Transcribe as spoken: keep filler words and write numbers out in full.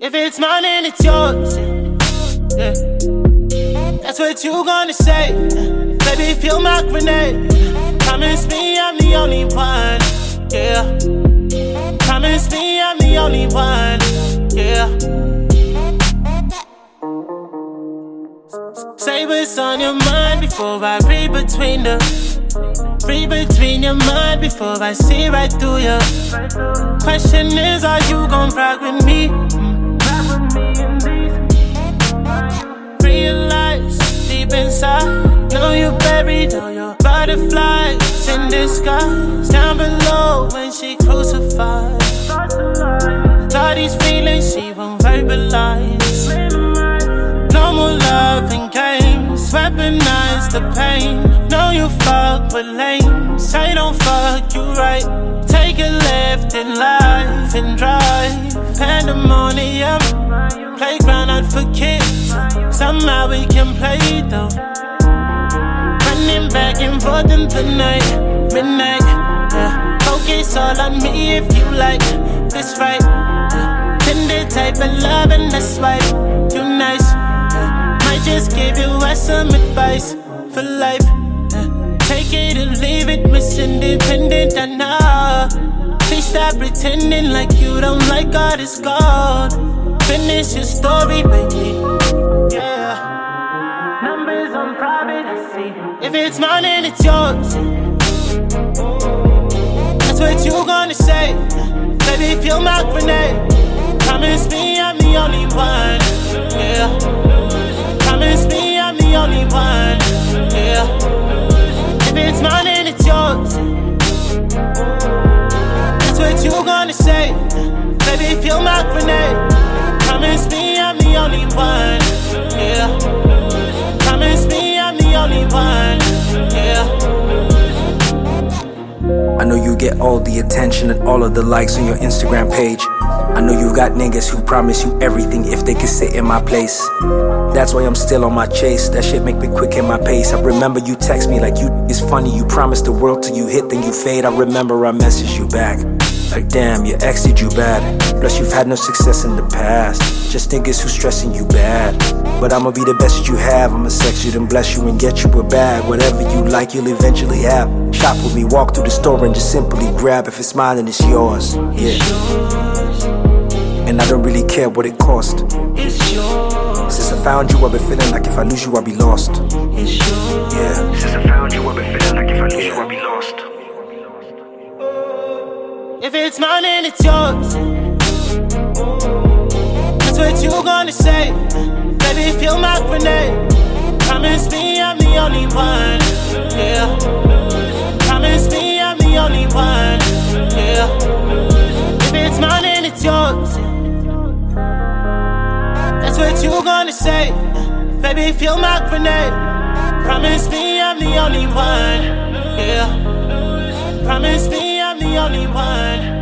If it's mine and it's yours, yeah. That's what you gonna say. Baby, feel my grenade. Promise me I'm the only one, yeah. Promise me I'm the only one, yeah. Say what's on your mind before I read between the Read between your mind before I see right through you. Question is, are you gon' rock with me? Realize deep inside, know you buried all your butterflies in disguise. Down below when she crucified, all these feelings she won't verbalize. No more love and games, weaponize the pain. Know you fuck with lames, say don't fuck you right. Take a left in life and drive. Pandemonium, playground not for kids. Somehow we can play though. Running back and forth in the night, midnight, yeah. Focus all on me if you like this right, yeah. Tender type of love and that's why you nice, yeah. Might just give you some advice for life, yeah. Take it or leave it, Miss Independent, I know. Please stop pretending like you don't like all this gold. Finish your story, baby, yeah. Numbers on private, I see. If it's mine and it's yours, that's what you gonna say. Baby, feel my grenade. Promise me I'm the only one, yeah. Promise me I'm the only one, yeah. If it's mine and it's yours, that's what you gonna say. Baby, feel my grenade. Promise me I'm the only one, yeah. Promise me I'm the only one, yeah. I know you get all the attention and all of the likes on your Instagram page. I know you got niggas who promise you everything if they could sit in my place. That's why I'm still on my chase. That shit make me quick in my pace. I remember you text me like you is funny. You promised the world till you hit, then you fade. I remember I messaged you back like damn, your ex did you bad. Plus you've had no success in the past. Just niggas who stressing you bad. But I'ma be the best that you have. I'ma sex you, then bless you and get you a bag. Whatever you like, you'll eventually have. Shop with me, walk through the store and just simply grab. If it's mine, then it's yours, yeah. And I don't really care what it cost. Since I found you, I've been feeling like if I lose you, I'll be lost. Yeah. Since I found you, I've been feeling like if I lose you, I'll be lost. If it's mine and it's yours, that's what you gonna say. Baby, feel my grenade. Promise me I'm the only one, yeah. Promise me I'm the only one, yeah. If it's mine and it's yours, that's what you gonna say. Baby, feel my grenade. Promise me I'm the only one, yeah. Promise me I'm the only one.